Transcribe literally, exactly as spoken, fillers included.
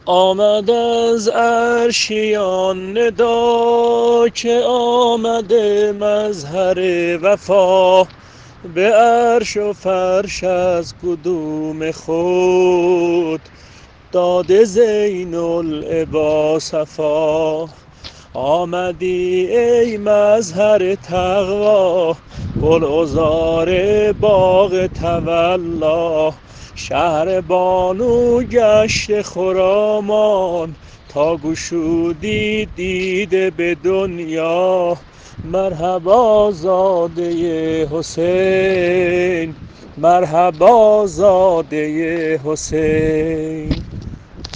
آمد از عرشیان ندا که آمده مظهر وفا، به عرش و فرش از قدوم خود داده زین العبا صفا. آمدی ای مظهر تقوا، گلعذار باغ تولا، شهر بانو گشت خرامان تا گشودی دیده به دنیا. مرحبا زاده حسین، مرحبا زاده حسین.